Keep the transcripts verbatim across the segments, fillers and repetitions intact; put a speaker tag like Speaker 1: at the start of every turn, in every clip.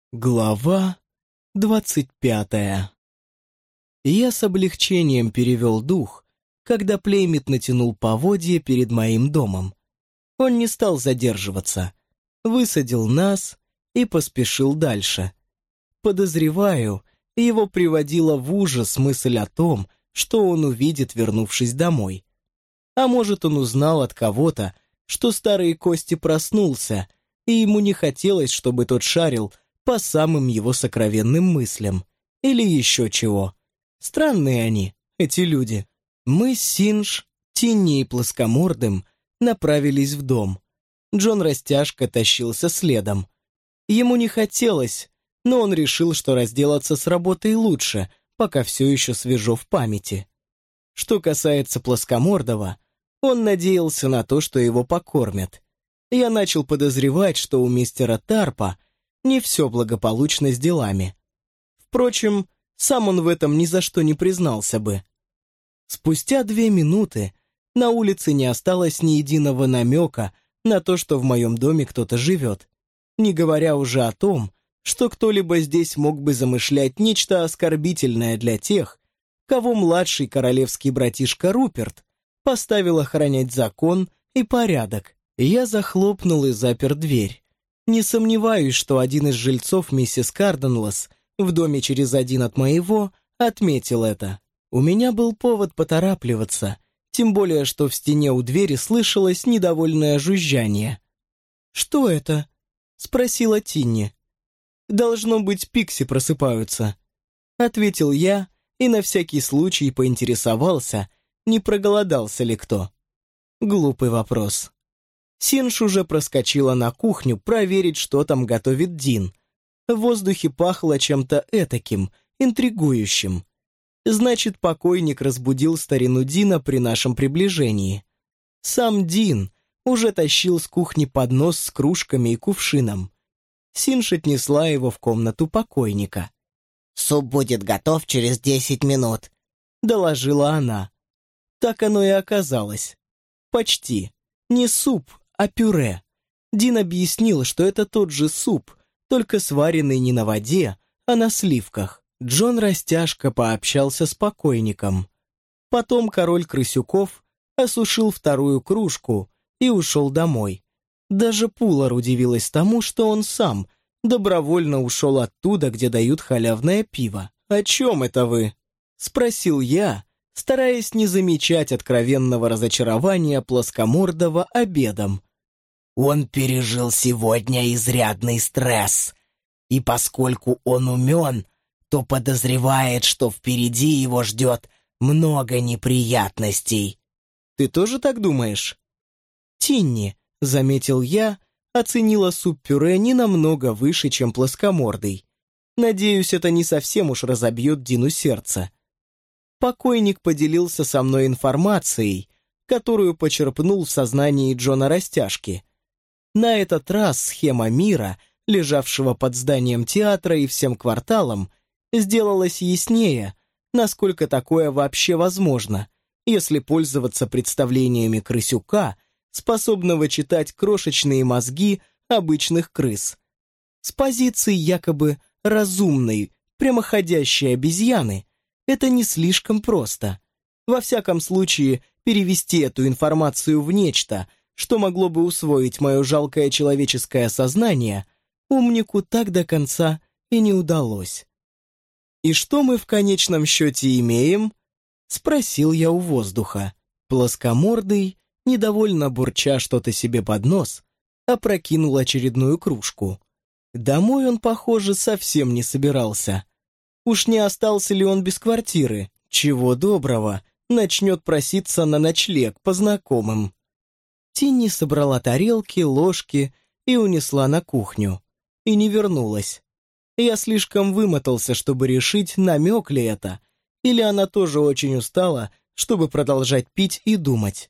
Speaker 1: Глава двадцать пятая. Я с облегчением перевел дух, когда Плеймит натянул поводья перед моим домом. Он не стал задерживаться, высадил нас и поспешил дальше. Подозреваю, его приводила в ужас мысль о том, что он увидит, вернувшись домой. А может, он узнал от кого-то, что старый Кости проснулся, и ему не хотелось, чтобы тот шарил по самым его сокровенным мыслям. Или еще чего. Странные они, эти люди. Мы с Синдж, Тинни и Плоскомордым направились в дом. Джон Растяжка тащился следом. Ему не хотелось, но он решил, что разделаться с работой лучше, пока все еще свежо в памяти. Что касается Плоскомордого, он надеялся на то, что его покормят. Я начал подозревать, что у мистера Тарпа не все благополучно с делами. Впрочем, сам он в этом ни за что не признался бы. Спустя две минуты на улице не осталось ни единого намека на то, что в моем доме кто-то живет, не говоря уже о том, что кто-либо здесь мог бы замышлять нечто оскорбительное для тех, кого младший королевский братишка Руперт поставил охранять закон и порядок. Я захлопнул и запер дверь. Не сомневаюсь, что один из жильцов миссис Карденлас в доме через один от моего отметил это. У меня был повод поторапливаться, тем более, что в стене у двери слышалось недовольное жужжание. «Что это?» — спросила Тинни. «Должно быть, пикси просыпаются», — ответил я и на всякий случай поинтересовался, не проголодался ли кто. Глупый вопрос. Синдж уже проскочила на кухню проверить, что там готовит Дин. В воздухе пахло чем-то этаким, интригующим. Значит, покойник разбудил старину Дина при нашем приближении. Сам Дин уже тащил с кухни поднос с кружками и кувшином. Синдж отнесла его в комнату покойника.
Speaker 2: «Суп будет готов через десять минут»,
Speaker 1: — доложила она. Так оно и оказалось. Почти. Не суп, а пюре. Дин объяснил, что это тот же суп, только сваренный не на воде, а на сливках. Джон Растяжка пообщался с покойником. Потом король Крысюков осушил вторую кружку и ушел домой. Даже Пулар удивилась тому, что он сам добровольно ушел оттуда, где дают халявное пиво. «О чем это вы?» — спросил я, стараясь не замечать откровенного разочарования Плоскомордого обедом.
Speaker 2: «Он пережил сегодня изрядный стресс, и поскольку он умен, то подозревает, что впереди его ждет много неприятностей».
Speaker 1: «Ты тоже так думаешь?» «Тинни», — заметил я, оценила суп-пюре не намного выше, чем Плоскомордый. Надеюсь, это не совсем уж разобьет Дину сердце. Покойник поделился со мной информацией, которую почерпнул в сознании Джона Растяжки. На этот раз схема мира, лежавшего под зданием театра и всем кварталом, сделалась яснее, насколько такое вообще возможно, если пользоваться представлениями крысюка, способного читать крошечные мозги обычных крыс. С позиции якобы разумной, прямоходящей обезьяны это не слишком просто. Во всяком случае, перевести эту информацию в нечто, что могло бы усвоить мое жалкое человеческое сознание, умнику так до конца и не удалось. «И что мы в конечном счете имеем?» — спросил я у воздуха. Плоскомордый, недовольно бурча что-то себе под нос, опрокинул очередную кружку. Домой он, похоже, совсем не собирался. Уж не остался ли он без квартиры? Чего доброго, начнет проситься на ночлег по знакомым. Тинни собрала тарелки, ложки и унесла на кухню. И не вернулась. Я слишком вымотался, чтобы решить, намек ли это, или она тоже очень устала, чтобы продолжать пить и думать.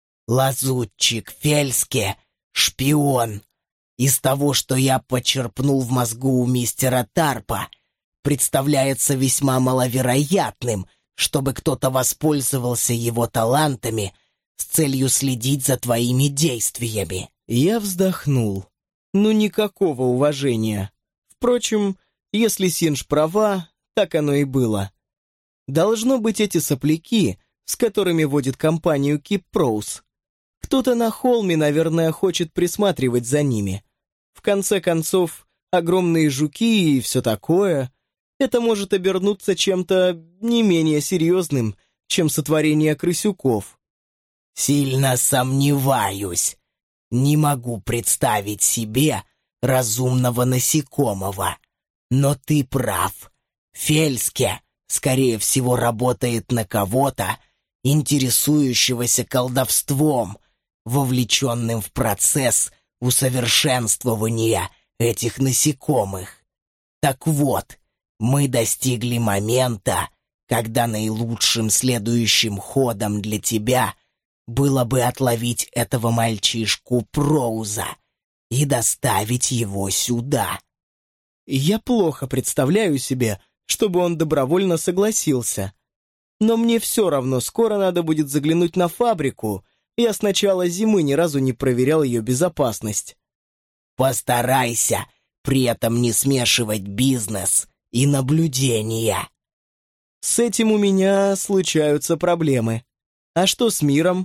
Speaker 2: «Лазутчик Фельске, шпион. Из того, что я почерпнул в мозгу у мистера Тарпа, представляется весьма маловероятным, чтобы кто-то воспользовался его талантами с целью следить за твоими действиями».
Speaker 1: Я вздохнул. Ну, никакого уважения. Впрочем, если Синж права, так оно и было. Должно быть, эти сопляки, с которыми водит компанию Keep Pros. Кто-то на холме, наверное, хочет присматривать за ними. В конце концов, огромные жуки и все такое. Это может обернуться чем-то не менее серьезным, чем сотворение крысюков.
Speaker 2: Сильно сомневаюсь. Не могу представить себе разумного насекомого. Но ты прав. Фельске, скорее всего, работает на кого-то, интересующегося колдовством, вовлеченным в процесс усовершенствования этих насекомых. Так вот, мы достигли момента, когда наилучшим следующим ходом для тебя было бы отловить этого мальчишку Проуза и доставить его сюда.
Speaker 1: Я плохо представляю себе, чтобы он добровольно согласился. Но мне все равно скоро надо будет заглянуть на фабрику. Я с начала зимы ни разу не проверял ее безопасность.
Speaker 2: Постарайся при этом не смешивать бизнес и наблюдения.
Speaker 1: С этим у меня случаются проблемы. А что с миром?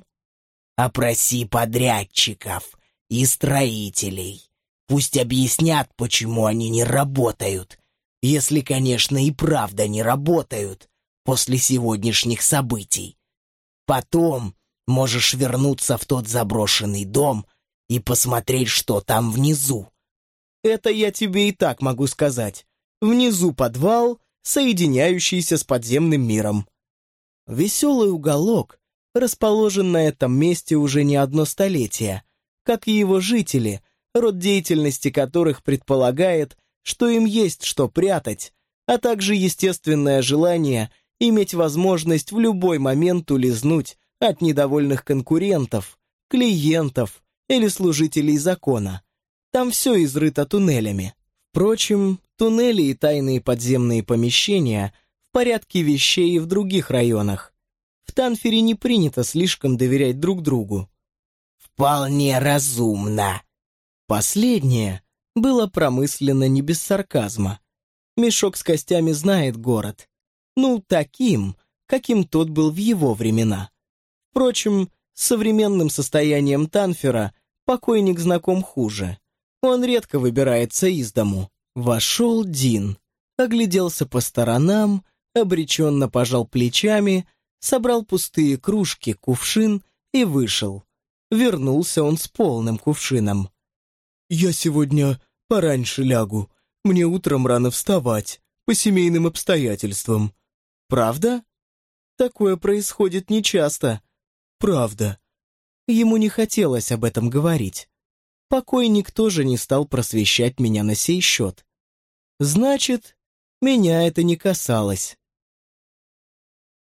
Speaker 2: Опроси подрядчиков и строителей. Пусть объяснят, почему они не работают. Если, конечно, и правда не работают после сегодняшних событий. Потом можешь вернуться в тот заброшенный дом и посмотреть, что там внизу.
Speaker 1: Это я тебе и так могу сказать. Внизу подвал, соединяющийся с подземным миром. Веселый уголок расположен на этом месте уже не одно столетие, как и его жители, род деятельности которых предполагает, что им есть что прятать, а также естественное желание иметь возможность в любой момент улизнуть от недовольных конкурентов, клиентов или служителей закона. Там все изрыто туннелями. Впрочем, туннели и тайные подземные помещения в порядке вещей и в других районах. В Танфере не принято слишком доверять друг другу.
Speaker 2: Вполне разумно.
Speaker 1: Последнее было промыслено не без сарказма. Мешок с костями знает город. Ну, таким, каким тот был в его времена. Впрочем, с современным состоянием Танфера покойник знаком хуже. Он редко выбирается из дому. Вошел Дин, огляделся по сторонам, обреченно пожал плечами, собрал пустые кружки, кувшин и вышел. Вернулся он с полным кувшином. «Я сегодня пораньше лягу. Мне утром рано вставать, по семейным обстоятельствам». «Правда?» «Такое происходит нечасто». «Правда». Ему не хотелось об этом говорить. Покойник тоже не стал просвещать меня на сей счет. Значит, меня это не касалось.